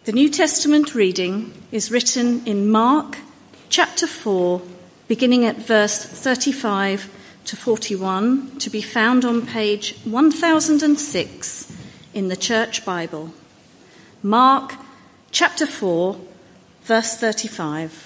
The New Testament reading is written in Mark chapter 4, beginning at verse 35 to 41, to be found on page 1006 in the Church Bible. Mark chapter 4, verse 35.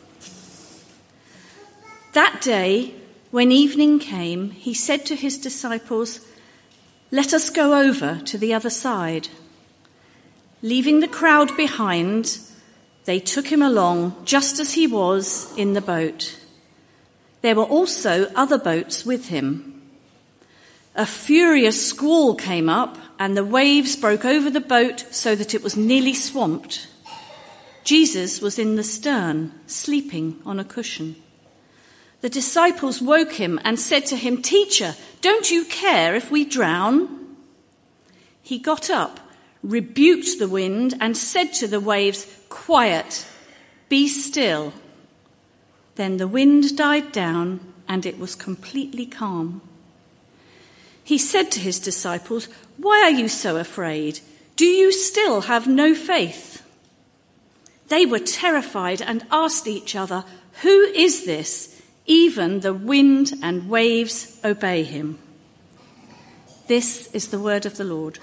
That day, when evening came, he said to his disciples, "Let us go over to the other side." Leaving the crowd behind, they took him along just as he was in the boat. There were also other boats with him. A furious squall came up, and the waves broke over the boat so that it was nearly swamped. Jesus was in the stern, sleeping on a cushion. The disciples woke him and said to him, "Teacher, don't you care if we drown?" He got up, rebuked the wind, and said to the waves, "Quiet, be still." Then the wind died down, and it was completely calm. He said to his disciples, "Why are you so afraid? Do you still have no faith?" They were terrified and asked each other, "Who is this? Even the wind and waves obey him." This is the word of the Lord.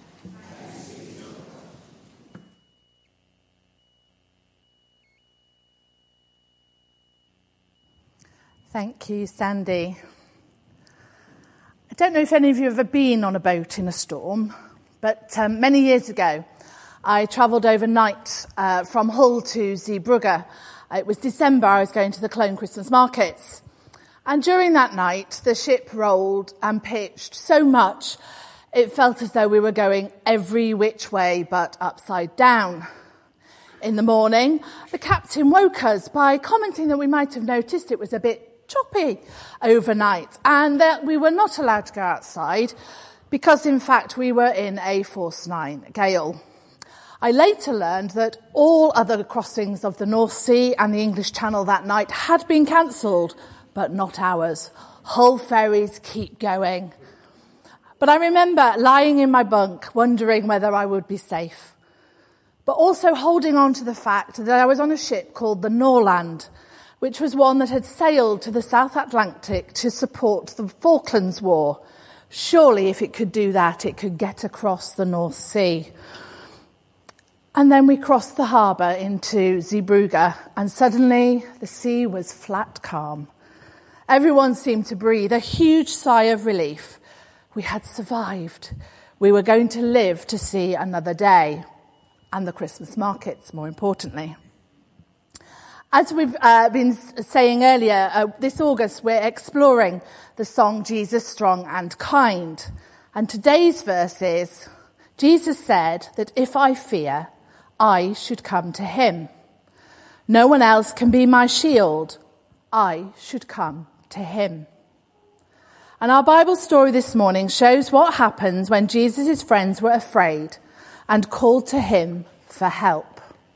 Thank you, Sandy. I don't know if any of you have ever been on a boat in a storm, but many years ago I travelled overnight from Hull to Zeebrugge. It was December. I was going to the Cologne Christmas markets. And during that night, the ship rolled and pitched so much, it felt as though we were going every which way but upside down. In the morning, the captain woke us by commenting that we might have noticed it was a bit choppy overnight and that we were not allowed to go outside because, in fact, we were in a force 9 gale. I later learned that all other crossings of the North Sea and the English Channel that night had been cancelled, but not ours. Hull ferries keep going. But I remember lying in my bunk, wondering whether I would be safe, but also holding on to the fact that I was on a ship called the Norland, which was one that had sailed to the South Atlantic to support the Falklands War. Surely, if it could do that, it could get across the North Sea. And then we crossed the harbour into Zeebrugge, and suddenly the sea was flat calm. Everyone seemed to breathe a huge sigh of relief. We had survived. We were going to live to see another day, and the Christmas markets, more importantly. As we've been saying earlier, this August we're exploring the song Jesus Strong and Kind. And today's verse is, Jesus said that if I fear, I should come to him. No one else can be my shield. I should come to him. And our Bible story this morning shows what happens when Jesus' friends were afraid and called to him for help.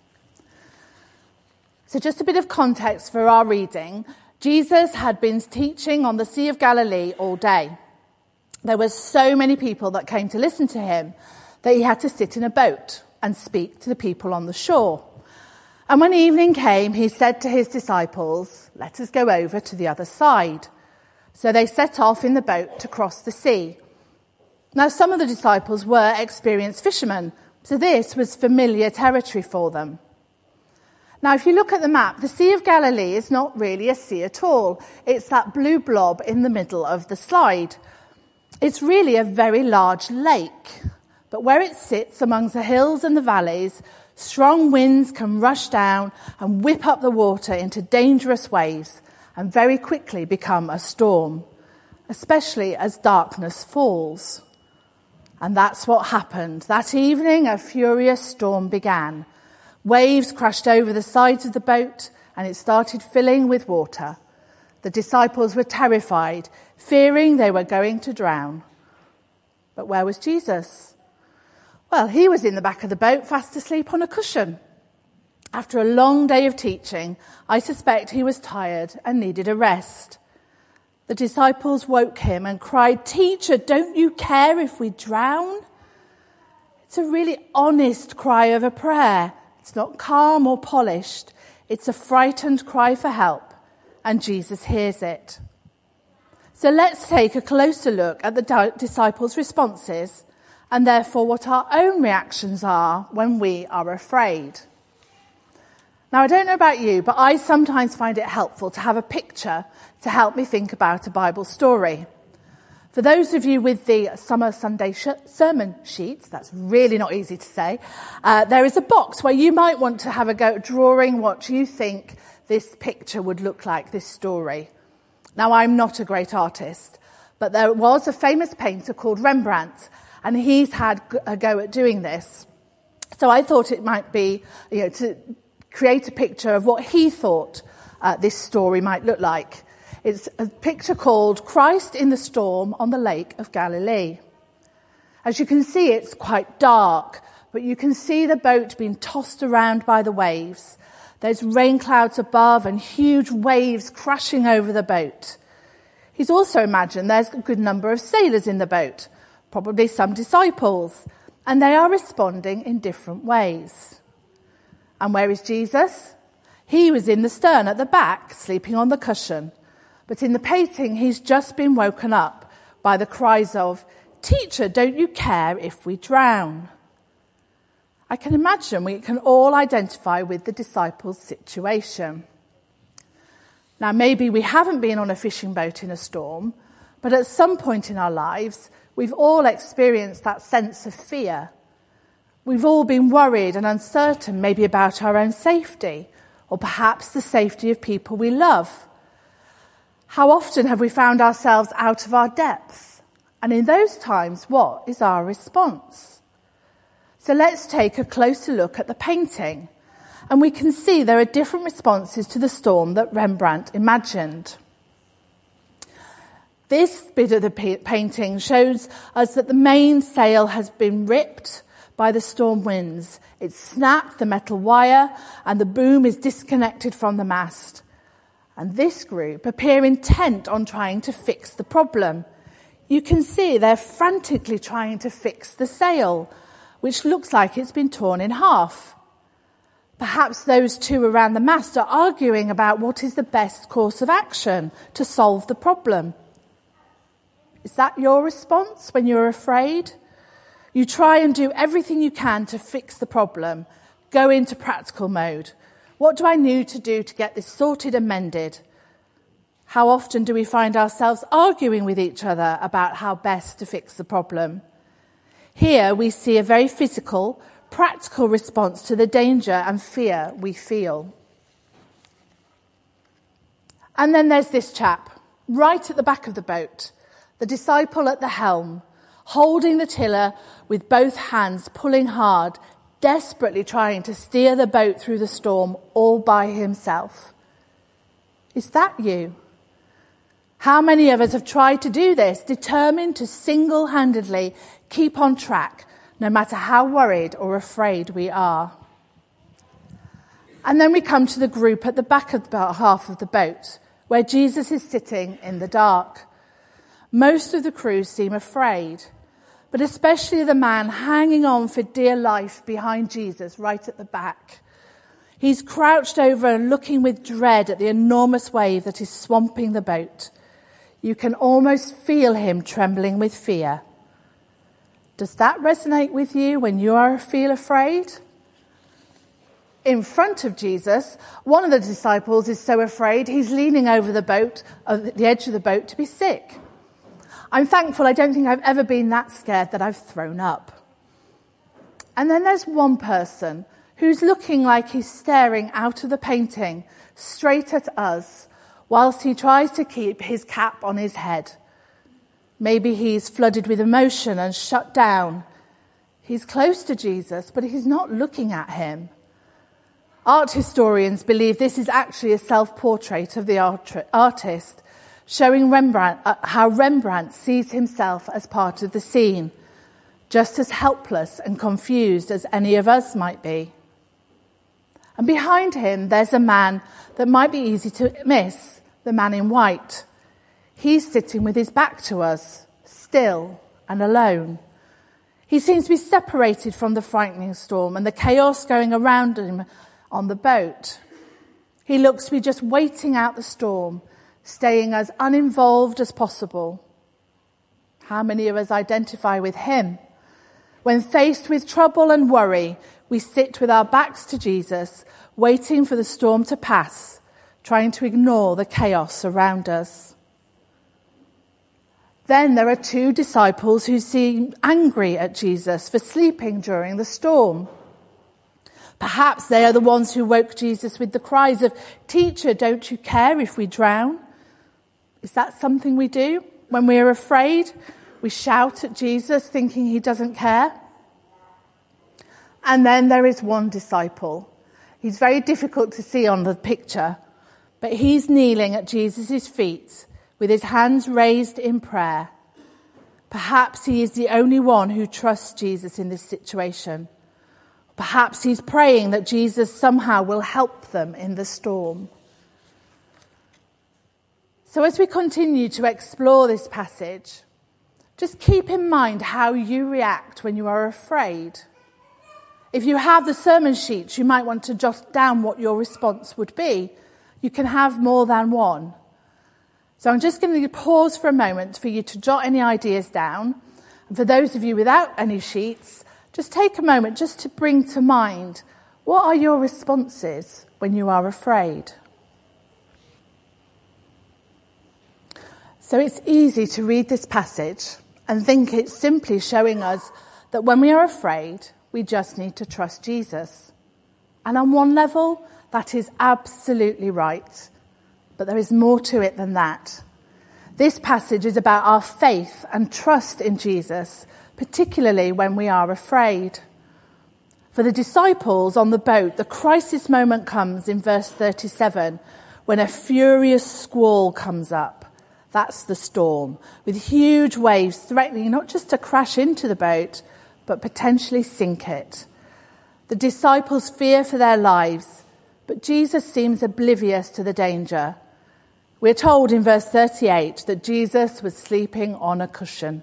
So just a bit of context for our reading. Jesus had been teaching on the Sea of Galilee all day. There were so many people that came to listen to him that he had to sit in a boat and speak to the people on the shore. And when evening came, he said to his disciples, "Let us go over to the other side." So they set off in the boat to cross the sea. Now, some of the disciples were experienced fishermen, so this was familiar territory for them. Now, if you look at the map, the Sea of Galilee is not really a sea at all. It's that blue blob in the middle of the slide. It's really a very large lake. But where it sits amongst the hills and the valleys, strong winds can rush down and whip up the water into dangerous waves and very quickly become a storm, especially as darkness falls. And that's what happened. That evening, a furious storm began. Waves crashed over the sides of the boat and it started filling with water. The disciples were terrified, fearing they were going to drown. But where was Jesus? Well, he was in the back of the boat, fast asleep on a cushion. After a long day of teaching, I suspect he was tired and needed a rest. The disciples woke him and cried, "Teacher, don't you care if we drown?" It's a really honest cry of a prayer. It's not calm or polished. It's a frightened cry for help, and Jesus hears it. So let's take a closer look at the disciples' responses, and therefore what our own reactions are when we are afraid. Now, I don't know about you, but I sometimes find it helpful to have a picture to help me think about a Bible story. For those of you with the Summer Sunday sermon sheets, that's really not easy to say, there is a box where you might want to have a go at drawing what you think this picture would look like, this story. Now, I'm not a great artist, but there was a famous painter called Rembrandt, and he's had a go at doing this. So I thought it might be, to create a picture of what he thought this story might look like. It's a picture called Christ in the Storm on the Lake of Galilee. As you can see, it's quite dark, but you can see the boat being tossed around by the waves. There's rain clouds above and huge waves crashing over the boat. He's also imagined there's a good number of sailors in the boat, probably some disciples, and they are responding in different ways. And where is Jesus? He was in the stern at the back, sleeping on the cushion. But in the painting, he's just been woken up by the cries of, "Teacher, don't you care if we drown?" I can imagine we can all identify with the disciples' situation. Now, maybe we haven't been on a fishing boat in a storm, but at some point in our lives, we've all experienced that sense of fear. We've all been worried and uncertain, maybe about our own safety, or perhaps the safety of people we love. How often have we found ourselves out of our depth? And in those times, what is our response? So let's take a closer look at the painting. And we can see there are different responses to the storm that Rembrandt imagined. This bit of the painting shows us that the main sail has been ripped by the storm winds. It's snapped the metal wire and the boom is disconnected from the mast. And this group appear intent on trying to fix the problem. You can see they're frantically trying to fix the sail, which looks like it's been torn in half. Perhaps those two around the mast are arguing about what is the best course of action to solve the problem. Is that your response when you're afraid? You try and do everything you can to fix the problem, go into practical mode. What do I need to do to get this sorted and mended? How often do we find ourselves arguing with each other about how best to fix the problem? Here we see a very physical, practical response to the danger and fear we feel. And then there's this chap, right at the back of the boat, the disciple at the helm, holding the tiller with both hands, pulling hard, desperately trying to steer the boat through the storm all by himself. Is that you? How many of us have tried to do this, determined to single-handedly keep on track, no matter how worried or afraid we are? And then we come to the group at the back of the half of the boat, where Jesus is sitting in the dark. Most of the crew seem afraid, but especially the man hanging on for dear life behind Jesus right at the back. He's crouched over and looking with dread at the enormous wave that is swamping the boat. You can almost feel him trembling with fear. Does that resonate with you when you feel afraid? In front of Jesus, one of the disciples is so afraid he's leaning over the edge of the boat to be sick. I'm thankful I don't think I've ever been that scared that I've thrown up. And then there's one person who's looking like he's staring out of the painting straight at us whilst he tries to keep his cap on his head. Maybe he's flooded with emotion and shut down. He's close to Jesus, but he's not looking at him. Art historians believe this is actually a self-portrait of the artist, showing how Rembrandt sees himself as part of the scene, just as helpless and confused as any of us might be. And behind him, there's a man that might be easy to miss, the man in white. He's sitting with his back to us, still and alone. He seems to be separated from the frightening storm and the chaos going around him on the boat. He looks to be just waiting out the storm, staying as uninvolved as possible. How many of us identify with him? When faced with trouble and worry, we sit with our backs to Jesus, waiting for the storm to pass, trying to ignore the chaos around us. Then there are two disciples who seem angry at Jesus for sleeping during the storm. Perhaps they are the ones who woke Jesus with the cries of, "Teacher, don't you care if we drown?" Is that something we do when we are afraid? We shout at Jesus thinking he doesn't care. And then there is one disciple. He's very difficult to see on the picture, but he's kneeling at Jesus' feet with his hands raised in prayer. Perhaps he is the only one who trusts Jesus in this situation. Perhaps he's praying that Jesus somehow will help them in the storm. So as we continue to explore this passage, just keep in mind how you react when you are afraid. If you have the sermon sheets, you might want to jot down what your response would be. You can have more than one. So I'm just going to pause for a moment for you to jot any ideas down. And for those of you without any sheets, just take a moment just to bring to mind, what are your responses when you are afraid? So it's easy to read this passage and think it's simply showing us that when we are afraid, we just need to trust Jesus. And on one level, that is absolutely right. But there is more to it than that. This passage is about our faith and trust in Jesus, particularly when we are afraid. For the disciples on the boat, the crisis moment comes in verse 37, when a furious squall comes up. That's the storm, with huge waves threatening not just to crash into the boat, but potentially sink it. The disciples fear for their lives, but Jesus seems oblivious to the danger. We're told in verse 38 that Jesus was sleeping on a cushion.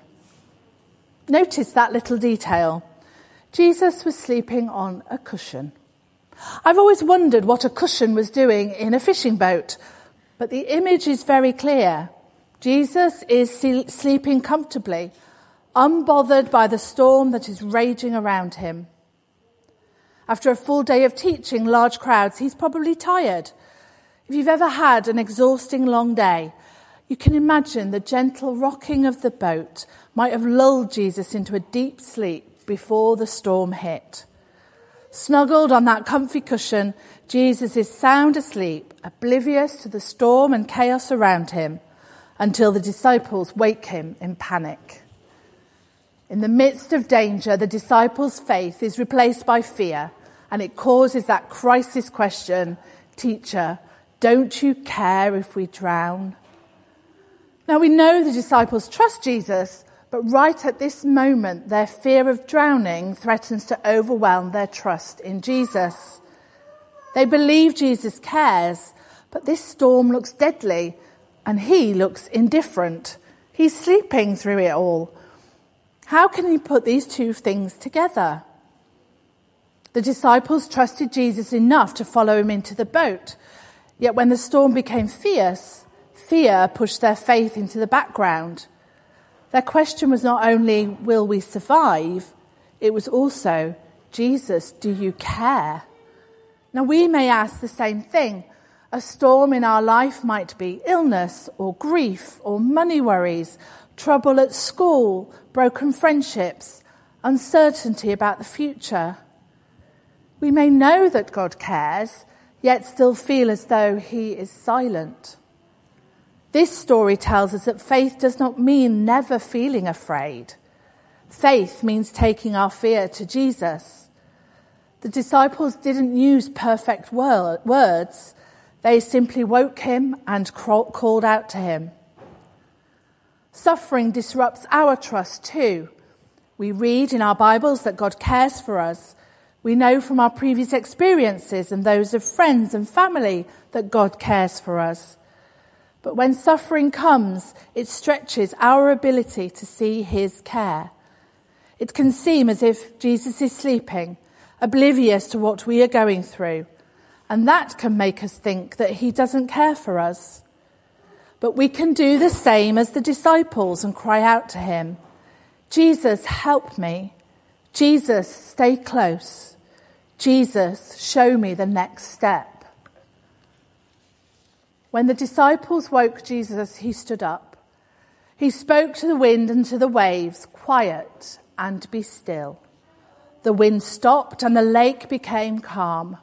Notice that little detail. Jesus was sleeping on a cushion. I've always wondered what a cushion was doing in a fishing boat, but the image is very clear. Jesus is sleeping comfortably, unbothered by the storm that is raging around him. After a full day of teaching large crowds, he's probably tired. If you've ever had an exhausting long day, you can imagine the gentle rocking of the boat might have lulled Jesus into a deep sleep before the storm hit. Snuggled on that comfy cushion, Jesus is sound asleep, oblivious to the storm and chaos around him, until the disciples wake him in panic. In the midst of danger, the disciples' faith is replaced by fear, and it causes that crisis question, "Teacher, don't you care if we drown?" Now we know the disciples trust Jesus, but right at this moment, their fear of drowning threatens to overwhelm their trust in Jesus. They believe Jesus cares, but this storm looks deadly, and he looks indifferent. He's sleeping through it all. How can he put these two things together? The disciples trusted Jesus enough to follow him into the boat. Yet when the storm became fierce, fear pushed their faith into the background. Their question was not only, will we survive? It was also, Jesus, do you care? Now we may ask the same thing. A storm in our life might be illness or grief or money worries, trouble at school, broken friendships, uncertainty about the future. We may know that God cares, yet still feel as though he is silent. This story tells us that faith does not mean never feeling afraid. Faith means taking our fear to Jesus. The disciples didn't use perfect words. They simply woke him and called out to him. Suffering disrupts our trust too. We read in our Bibles that God cares for us. We know from our previous experiences and those of friends and family that God cares for us. But when suffering comes, it stretches our ability to see his care. It can seem as if Jesus is sleeping, oblivious to what we are going through, and that can make us think that he doesn't care for us. But we can do the same as the disciples and cry out to him, Jesus, help me. Jesus, stay close. Jesus, show me the next step. When the disciples woke Jesus, he stood up. He spoke to the wind and to the waves, quiet and be still. The wind stopped and the lake became calm.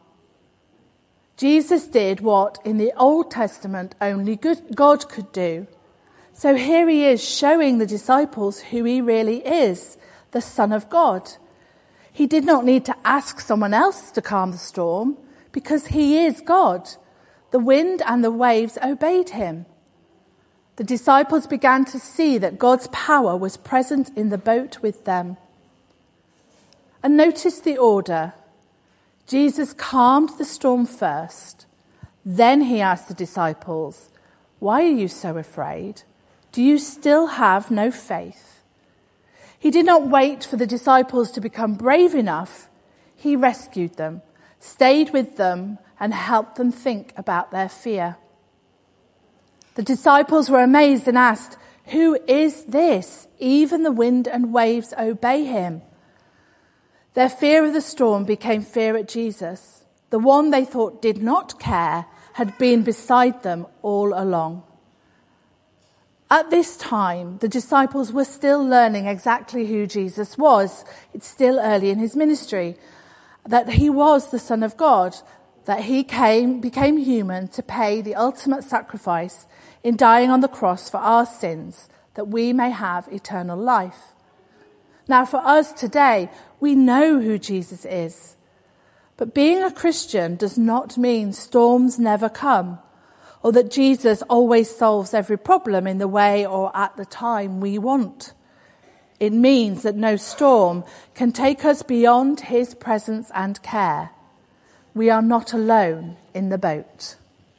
Jesus did what in the Old Testament only God could do. So here he is showing the disciples who he really is, the Son of God. He did not need to ask someone else to calm the storm because he is God. The wind and the waves obeyed him. The disciples began to see that God's power was present in the boat with them. And notice the order. Jesus calmed the storm first. Then he asked the disciples, why are you so afraid? Do you still have no faith? He did not wait for the disciples to become brave enough. He rescued them, stayed with them, and helped them think about their fear. The disciples were amazed and asked, who is this? Even the wind and waves obey him. Their fear of the storm became fear at Jesus. The one they thought did not care had been beside them all along. At this time, the disciples were still learning exactly who Jesus was. It's still early in his ministry. That he was the Son of God. That he became human to pay the ultimate sacrifice in dying on the cross for our sins, that we may have eternal life. Now for us today, we know who Jesus is. But being a Christian does not mean storms never come, or that Jesus always solves every problem in the way or at the time we want. It means that no storm can take us beyond his presence and care. We are not alone in the boat.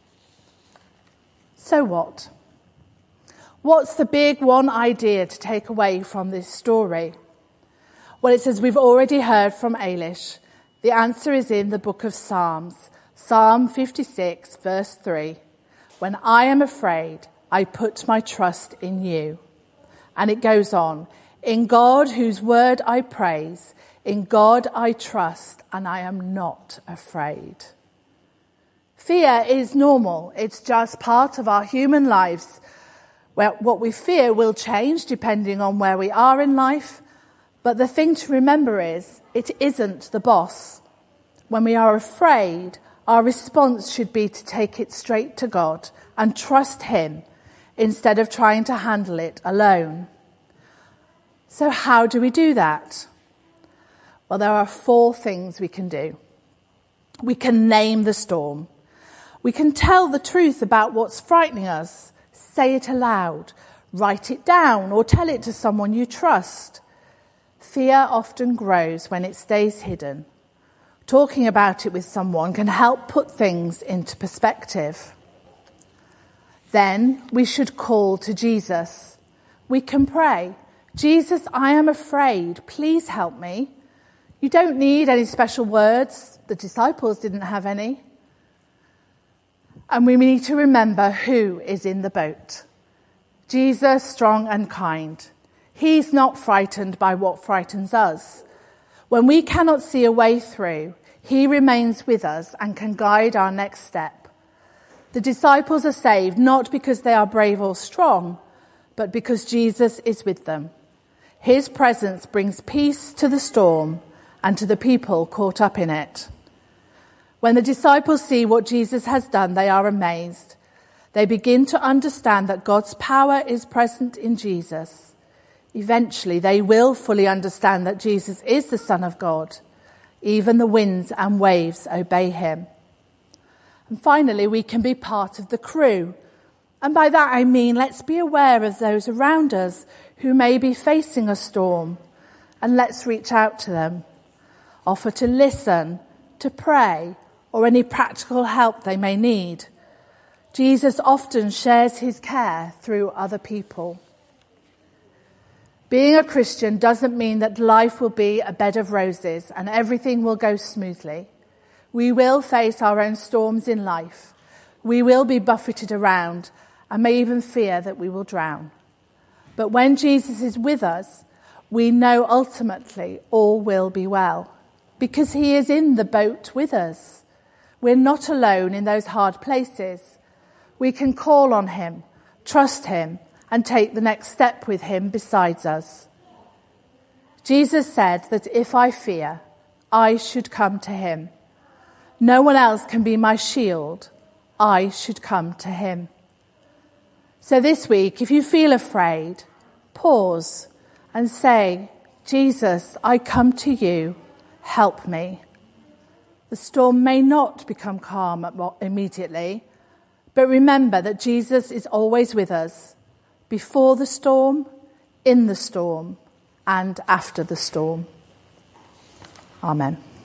So what? What's the big one idea to take away from this story? Well, it's as we've already heard from Ailish. The answer is in the book of Psalms. Psalm 56, verse 3. When I am afraid, I put my trust in you. And it goes on. In God, whose word I praise, in God I trust, and I am not afraid. Fear is normal. It's just part of our human lives. Where what we fear will change depending on where we are in life. But the thing to remember is, it isn't the boss. When we are afraid, our response should be to take it straight to God and trust him instead of trying to handle it alone. So how do we do that? Well, there are 4 things we can do. We can name the storm. We can tell the truth about what's frightening us. Say it aloud. Write it down or tell it to someone you trust. Fear often grows when it stays hidden. Talking about it with someone can help put things into perspective. Then we should call to Jesus. We can pray, Jesus, I am afraid. Please help me. You don't need any special words. The disciples didn't have any. And we need to remember who is in the boat. Jesus, strong and kind. He's not frightened by what frightens us. When we cannot see a way through, he remains with us and can guide our next step. The disciples are saved not because they are brave or strong, but because Jesus is with them. His presence brings peace to the storm and to the people caught up in it. When the disciples see what Jesus has done, they are amazed. They begin to understand that God's power is present in Jesus. Eventually, they will fully understand that Jesus is the Son of God. Even the winds and waves obey him. And finally, we can be part of the crew. And by that I mean, let's be aware of those around us who may be facing a storm. And let's reach out to them. Offer to listen, to pray, or any practical help they may need. Jesus often shares his care through other people. Being a Christian doesn't mean that life will be a bed of roses and everything will go smoothly. We will face our own storms in life. We will be buffeted around and may even fear that we will drown. But when Jesus is with us, we know ultimately all will be well, because he is in the boat with us. We're not alone in those hard places. We can call on him, trust him, and take the next step with him besides us. Jesus said that if I fear, I should come to him. No one else can be my shield. I should come to him. So this week, if you feel afraid, pause and say, Jesus, I come to you. Help me. The storm may not become calm immediately, but remember that Jesus is always with us, before the storm, in the storm, and after the storm. Amen.